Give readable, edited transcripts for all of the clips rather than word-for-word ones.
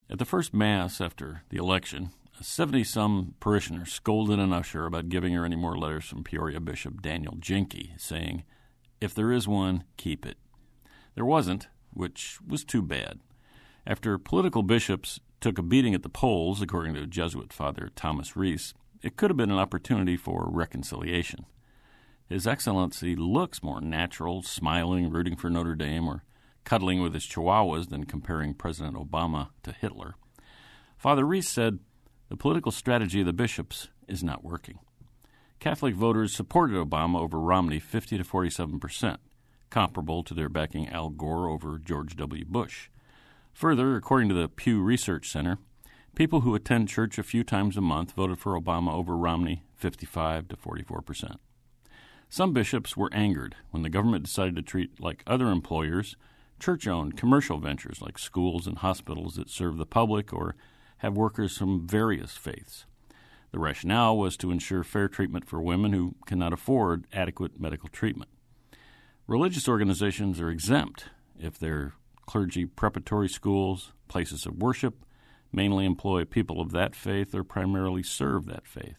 At the first Mass after the election, a 70-some parishioner scolded an usher about giving her any more letters from Peoria Bishop Daniel Jenke, saying, "If there is one, keep it." There wasn't, which was too bad. After political bishops took a beating at the polls, according to Jesuit Father Thomas Reese, it could have been an opportunity for reconciliation. His Excellency looks more natural, smiling, rooting for Notre Dame, or cuddling with his chihuahuas than comparing President Obama to Hitler. Father Reese said, the political strategy of the bishops is not working. Catholic voters supported Obama over Romney 50 to 47%, comparable to their backing Al Gore over George W. Bush. Further, according to the Pew Research Center, people who attend church a few times a month voted for Obama over Romney 55 to 44%. Some bishops were angered when the government decided to treat, like other employers, church-owned commercial ventures like schools and hospitals that serve the public or have workers from various faiths. The rationale was to ensure fair treatment for women who cannot afford adequate medical treatment. Religious organizations are exempt if their clergy preparatory schools, places of worship, mainly employ people of that faith or primarily serve that faith.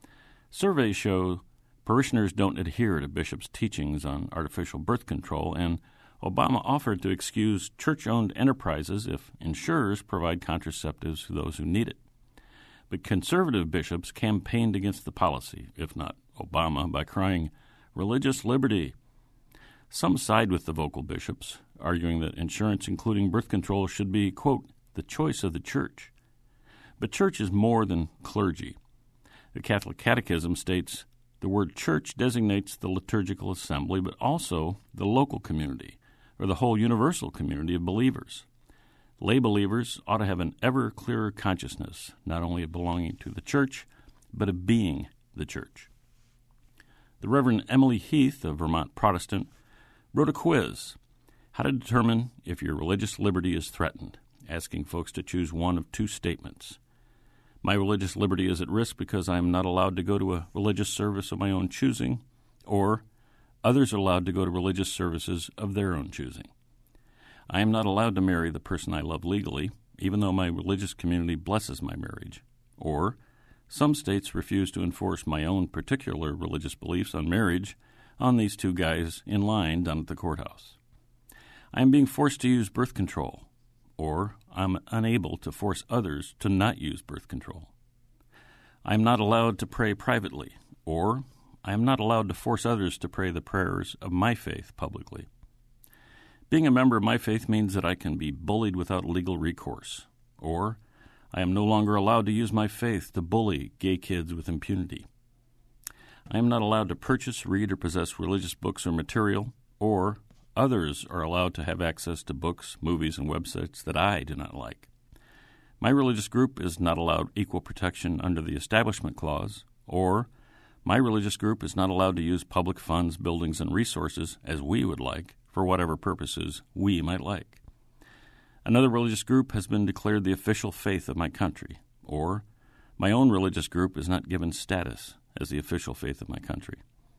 Surveys show parishioners don't adhere to bishops' teachings on artificial birth control, and Obama offered to excuse church-owned enterprises if insurers provide contraceptives to those who need it. But conservative bishops campaigned against the policy, if not Obama, by crying, "Religious liberty." Some side with the vocal bishops, arguing that insurance, including birth control, should be, quote, the choice of the church. But church is more than clergy. The Catholic Catechism states, the word church designates the liturgical assembly, but also the local community, or the whole universal community of believers. Lay believers ought to have an ever clearer consciousness, not only of belonging to the church, but of being the church. The Reverend Emily Heath, a Vermont Protestant, wrote a quiz, how to determine if your religious liberty is threatened, asking folks to choose one of two statements. My religious liberty is at risk because I am not allowed to go to a religious service of my own choosing, or others are allowed to go to religious services of their own choosing. I am not allowed to marry the person I love legally, even though my religious community blesses my marriage. Or, some states refuse to enforce my own particular religious beliefs on marriage on these two guys in line down at the courthouse. I am being forced to use birth control, or I'm unable to force others to not use birth control. I am not allowed to pray privately, or I am not allowed to force others to pray the prayers of my faith publicly. Being a member of my faith means that I can be bullied without legal recourse, or I am no longer allowed to use my faith to bully gay kids with impunity. I am not allowed to purchase, read, or possess religious books or material, or others are allowed to have access to books, movies, and websites that I do not like. My religious group is not allowed equal protection under the Establishment Clause, or my religious group is not allowed to use public funds, buildings, and resources as we would like for whatever purposes we might like. Another religious group has been declared the official faith of my country, or my own religious group is not given status as the official faith of my country.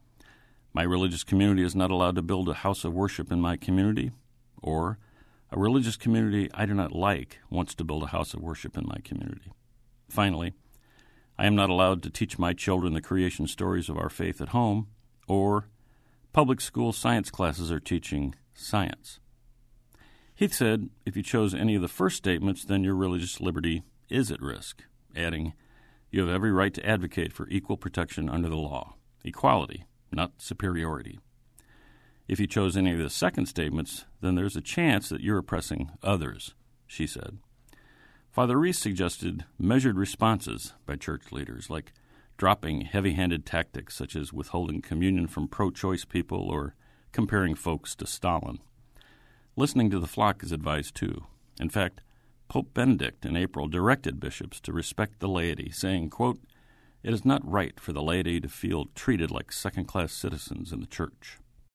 My religious community is not allowed to build a house of worship in my community, or a religious community I do not like wants to build a house of worship in my community. Finally, I am not allowed to teach my children the creation stories of our faith at home, or public school science classes are teaching science. Heath said, if you chose any of the first statements, then your religious liberty is at risk, adding, you have every right to advocate for equal protection under the law, equality, not superiority. If you chose any of the second statements, then there's a chance that you're oppressing others, she said. Father Reese suggested measured responses by church leaders, like dropping heavy-handed tactics such as withholding communion from pro-choice people or comparing folks to Stalin. Listening to the flock is advised, too. In fact, Pope Benedict in April directed bishops to respect the laity, saying, quote, it is not right for the laity to feel treated like second-class citizens in the church.